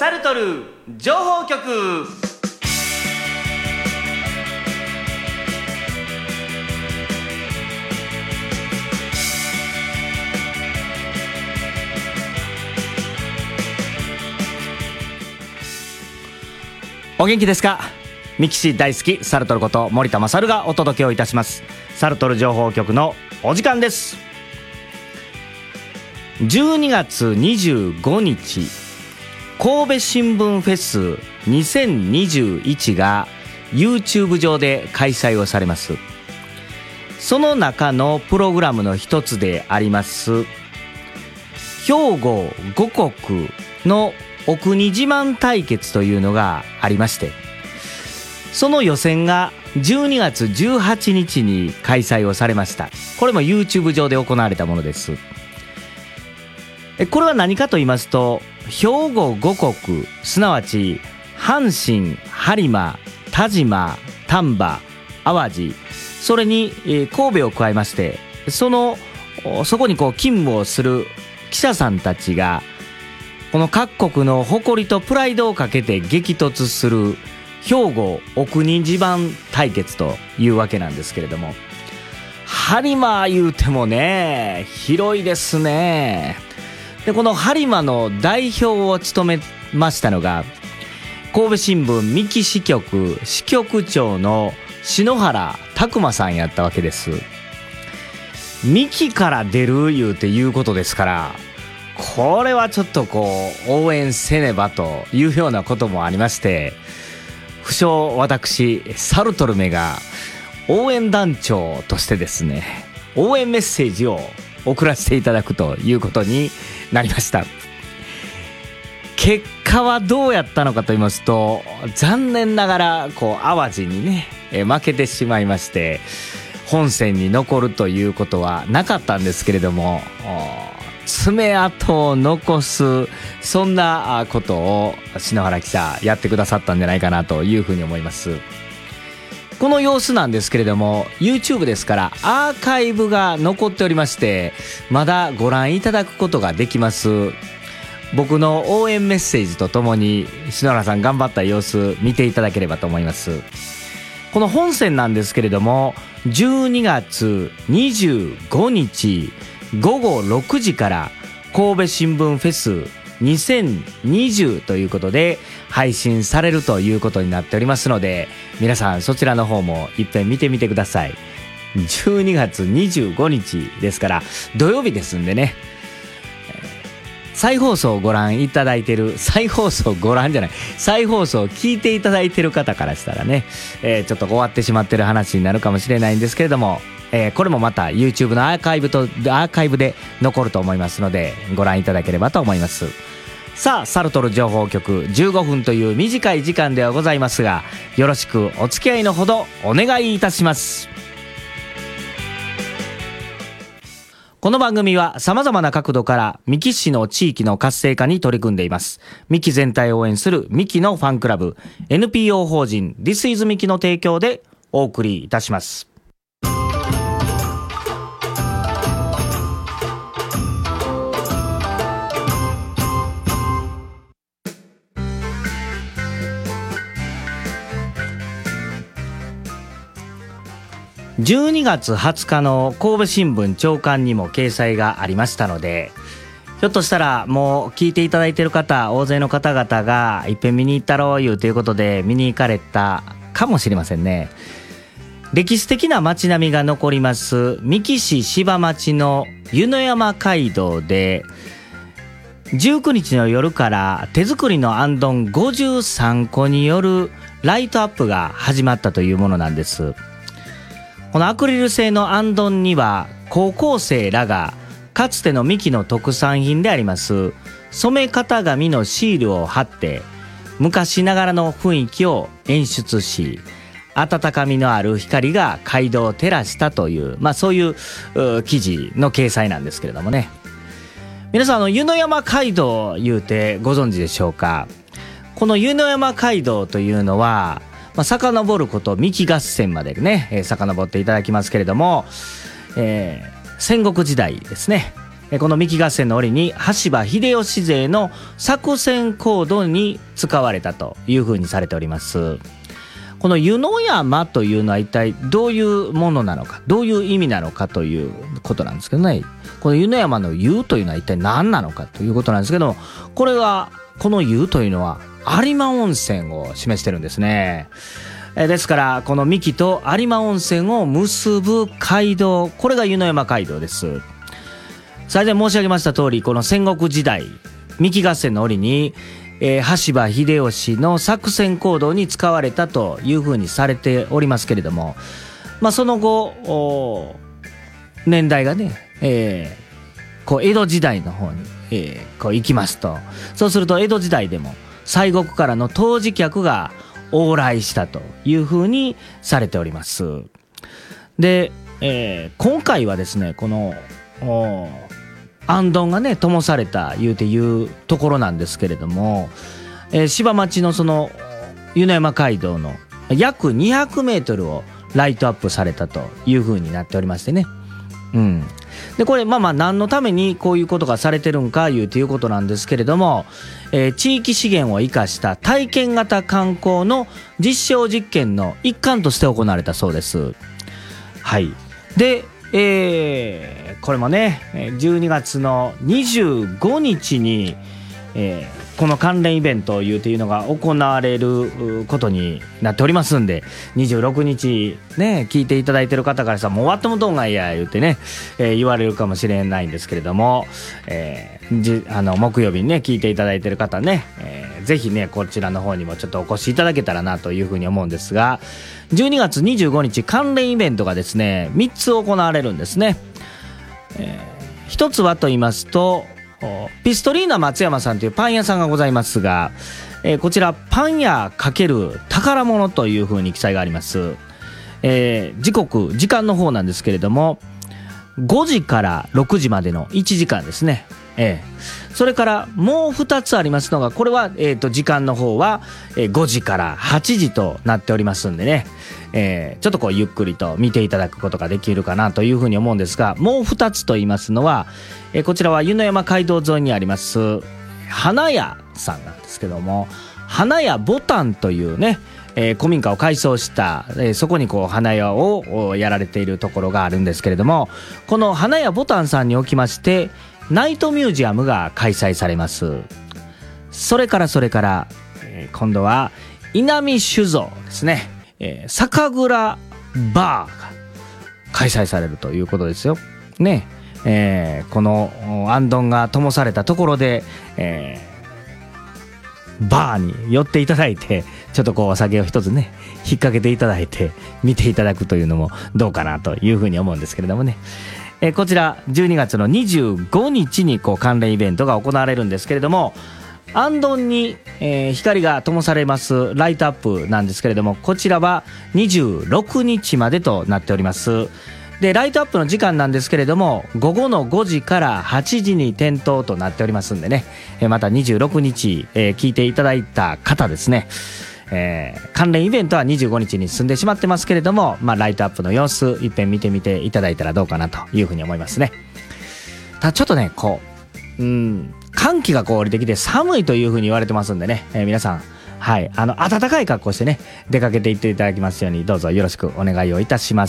サルトル情報局。お元気ですか。ミキシ大好きサルトルこと森田勝がお届けをいたします。サルトル情報局のお時間です。12月25日神戸新聞フェス2021が YouTube 上で開催をされます。その中のプログラムの一つであります兵庫五国のお国自慢対決というのがありまして、その予選が12月18日に開催をされました。これも YouTube 上で行われたものです。これは何かと言いますと、兵庫五国、すなわち阪神、播磨、但馬、丹波、淡路、それに神戸を加えまして、そこに勤務をする記者さんたちがこの各国の誇りとプライドをかけて激突する兵庫お国自慢対決というわけなんですけれども、播磨言うてもね広いですね。でこの播磨の代表を務めましたのが神戸新聞三木支局支局長の篠原拓磨さんやったわけです。三木から出る言うことですから、これはちょっと応援せねばというようなこともありまして、不詳私サルトルメが応援団長としてですね、応援メッセージを送らせていただくということになりました。結果はどうやったのかと言いますと、残念ながら淡路にね負けてしまいまして、本戦に残るということはなかったんですけれども、爪痕を残す、そんなことを篠原記者やってくださったんじゃないかなというふうに思います。この様子なんですけれども YouTube ですからアーカイブが残っておりまして、まだご覧いただくことができます。僕の応援メッセージとともに篠原さん頑張った様子見ていただければと思います。この本戦なんですけれども12月25日午後6時から神戸新聞フェス2020ということで配信されるということになっておりますので、皆さんそちらの方も一遍見てみてください。12月25日ですから土曜日ですんでね、再放送をご覧いただいている、再放送を聞いていただいている方からしたらね、ちょっと終わってしまってる話になるかもしれないんですけれども、これもまた YouTube のアーカイブで残ると思いますのでご覧いただければと思います。さあサルトル情報局15分という短い時間ではございますが、よろしくお付き合いのほどお願いいたします。この番組は様々な角度から三木市の地域の活性化に取り組んでいます。三木全体を応援する三木のファンクラブ NPO 法人 This is 三木の提供でお送りいたします。12月20日の神戸新聞朝刊にも掲載がありましたので、ひょっとしたらもう聞いていただいている方、大勢の方々がいっぺん見に行ったろういうということで見に行かれたかもしれませんね。歴史的な街並みが残ります三木市柴町の湯の山街道で19日の夜から手作りのあんどん53個によるライトアップが始まったというものなんです。このアクリル製のあんどんには高校生らがかつての三木の特産品であります染め型紙のシールを貼って昔ながらの雰囲気を演出し、温かみのある光が街道を照らしたという、そういう記事の掲載なんですけれどもね。皆さん湯の山街道言うてご存知でしょうか。この湯の山街道というのは遡ること三木合戦までね、遡っていただきますけれども、戦国時代ですね、 この三木合戦の折に羽柴秀吉勢の作戦行動に使われたというふうにされております。この湯の山というのは一体どういうものなのか、どういう意味なのかということなんですけどね、この湯の山の湯というのは一体何なのかということなんですけども、この湯というのは有馬温泉を示してるんですね。ですからこの三木と有馬温泉を結ぶ街道、これが湯の山街道です。最初に申し上げました通り、この戦国時代三木合戦の折に羽柴秀吉の作戦行動に使われたというふうにされておりますけれども、その後年代がね、江戸時代の方に、行きますと、そうすると江戸時代でも西国からの湯治客が往来したというふうにされております。で、今回はですね、この行灯がね灯されたいうところなんですけれども、柴町のその湯の山街道の約200メートルをライトアップされたというふうになっておりましてね。でこれ何のためにこういうことがされてるんかいうことなんですけれども、地域資源を生かした体験型観光の実証実験の一環として行われたそうです。はい。でこれもね12月の25日に、この関連イベントいうのが行われることになっておりますんで、26日ね聞いていただいてる方からさ、もう終わってもどんがいや言ってね、言われるかもしれないんですけれども、木曜日にね聞いていただいてる方ね、ぜひねこちらの方にもちょっとお越しいただけたらなというふうに思うんですが、12月25日関連イベントがですね3つ行われるんですね。一つはと言いますと、ピストリーナ松山さんというパン屋さんがございますが、こちらパン屋×宝物というふうに記載があります。時間の方なんですけれども、5時から6時までの1時間ですね。それからもう2つありますのが、これは、時間の方は5時から8時となっておりますんでね、ちょっとゆっくりと見ていただくことができるかなというふうに思うんですが、もう2つと言いますのは、こちらは湯の山街道沿いにあります花屋さんなんですけども、花屋ボタンというね、古民家を改装した、そこに花屋をやられているところがあるんですけれども、この花屋ボタンさんにおきましてナイトミュージアムが開催されます。それから、今度は稲見酒造ですね、酒蔵バーが開催されるということですよね。この行燈が灯されたところで、バーに寄っていただいて、ちょっとお酒を一つね引っ掛けていただいて見ていただくというのもどうかなというふうに思うんですけれどもね。こちら12月の25日に関連イベントが行われるんですけれども、行燈に、光が灯されますライトアップなんですけれども、こちらは26日までとなっております。でライトアップの時間なんですけれども、午後の5時から8時に点灯となっておりますんでね、また26日、聞いていただいた方ですね、関連イベントは25日に進んでしまってますけれども、ライトアップの様子一遍見てみていただいたらどうかなというふうに思いますね。ただちょっとね寒気が降りてきて寒いというふうに言われてますんでね、皆さん暖かい格好してね出かけていっていただきますように、どうぞよろしくお願いをいたします。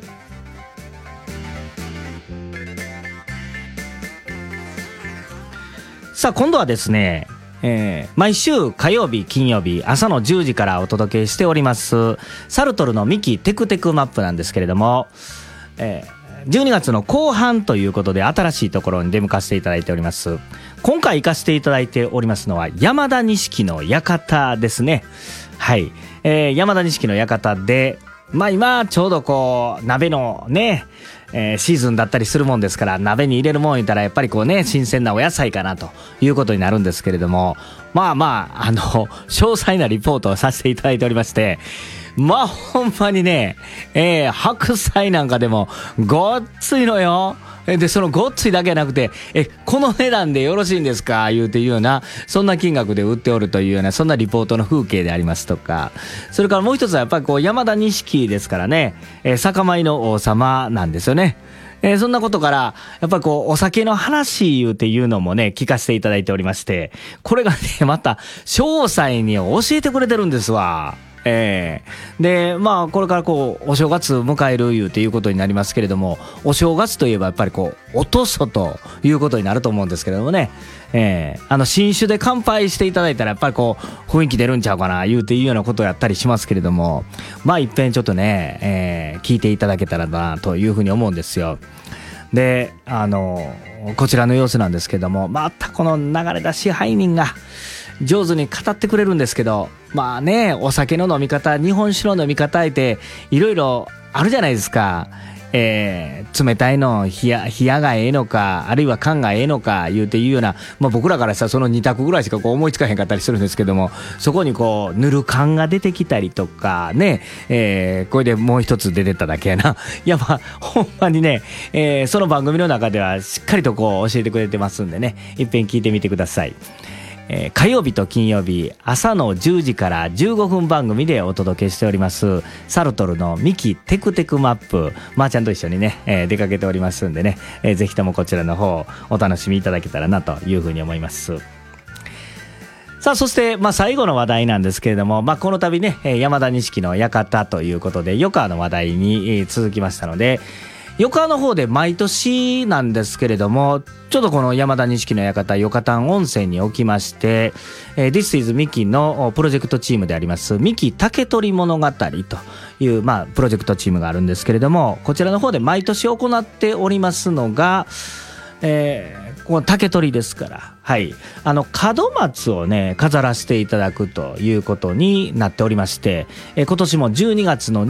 さあ今度はですね、毎週火曜日金曜日朝の10時からお届けしておりますサルトルのミキテクテクマップなんですけれども、12月の後半ということで新しいところに出向かせていただいております。今回行かせていただいておりますのは山田錦の館ですね。はい、山田錦の館で、今ちょうど鍋のね、シーズンだったりするもんですから、鍋に入れるもん言ったらやっぱり新鮮なお野菜かなということになるんですけれども、詳細なリポートをさせていただいておりまして、ほんまにね、白菜なんかでもごっついのよ。でそのごっついだけじゃなくて、この値段でよろしいんですか言うていうような、そんな金額で売っておるというような、そんなリポートの風景でありますとか、それからもう一つはやっぱり山田錦ですからね、酒米の王様なんですよね。 そんなことからやっぱりこうお酒の話っていうのもね聞かせていただいておりまして、これがねまた詳細に教えてくれてるんですわ。でまあこれからこうお正月迎えるいうことになりますけれども、お正月といえばやっぱりこうおとそということになると思うんですけれどもね、新酒で乾杯していただいたらやっぱりこう雰囲気出るんちゃうかないうようなことをやったりしますけれども、まあいっぺんちょっとね、聞いていただけたらなというふうに思うんですよ。でこちらの様子なんですけども、またこの流れ出支配人が上手に語ってくれるんですけど、まあねお酒の飲み方、日本酒の飲み方っていろいろあるじゃないですか。冷たいの冷やがええのか、あるいは缶がええのかいうような、まあ、僕らからしたらその2択ぐらいしかこう思いつかへんかったりするんですけども、そこにこう塗る缶が出てきたりとかね、これでもう一つ出てっただけやな。いやまあほんまにね、その番組の中ではしっかりとこう教えてくれてますんでね、いっぺん聞いてみてください。火曜日と金曜日朝の10時から15分番組でお届けしておりますサルトルのミキテクテクマップ、まーちゃんと一緒にね、出かけておりますんでね、ぜひともこちらの方お楽しみいただけたらなというふうに思います。さあそして、まあ、最後の話題なんですけれども、まあ、この度ね山田錦の館ということで余川の話題に続きましたので、余川の方で毎年なんですけれども、ちょっとこの山田錦の館余川温泉におきまして、This is ミキのプロジェクトチームでありますミキ竹取物語という、まあ、プロジェクトチームがあるんですけれども、こちらの方で毎年行っておりますのが、この竹取ですから、はい、門松をね飾らせていただくということになっておりまして、今年も12月の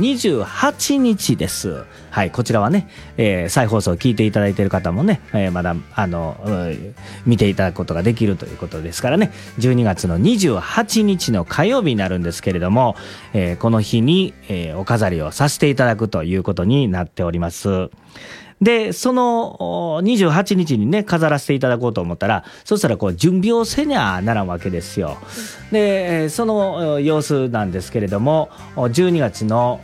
28日です。はい、こちらはね、再放送を聞いていただいている方もね、まだ見ていただくことができるということですからね、12月の28日の火曜日になるんですけれども、この日に、お飾りをさせていただくということになっております。でその28日にね飾らせていただこうと思ったら、そしたらこう準備をせにゃならんわけですよ。でその様子なんですけれども、12月の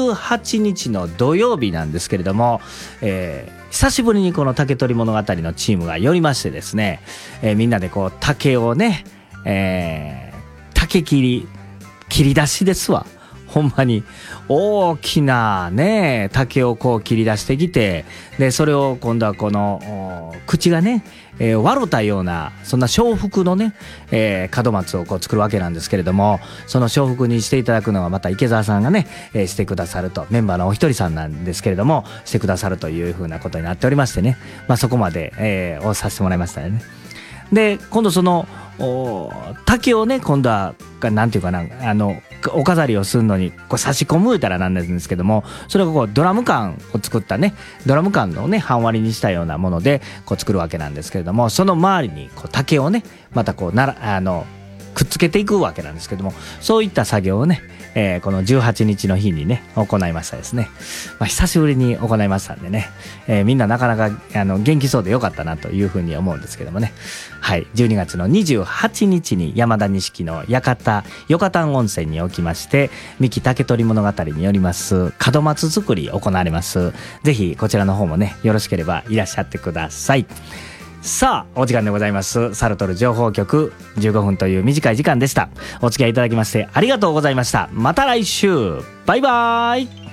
18日の土曜日なんですけれども、久しぶりにこの竹取物語のチームが寄りましてですね、みんなでこう竹をね、竹切り出しですわ。ほんまに大きなね竹をこう切り出してきて、でそれを今度はこの口がね、笑ったようなそんな小福のね、門松をこう作るわけなんですけれども、その小福にしていただくのはまた池澤さんがね、してくださると、メンバーのお一人さんなんですけれどもしてくださるというふうなことになっておりましてね、まあ、そこまで、をさせてもらいましたよね。で今度その竹をね今度はなんていうかな、お飾りをするのにこう差し込むたらなんですけども、それがこうドラム缶を作ったね、ドラム缶のね半割りにしたようなものでこう作るわけなんですけれども、その周りにこう竹をねまたこうくっつけていくわけなんですけども、そういった作業をね、この18日の日にね行いましたですね。まあ、久しぶりに行いましたんでね、みんななかなか元気そうでよかったなというふうに思うんですけどもね。はい、12月の28日に山田錦の館余川温泉におきまして三木竹取物語によります門松作り行われます。ぜひこちらの方もねよろしければいらっしゃってください。さあお時間でございます。サルトル情報局15分という短い時間でした。お付き合いいただきましてありがとうございました。また来週、バイバイ。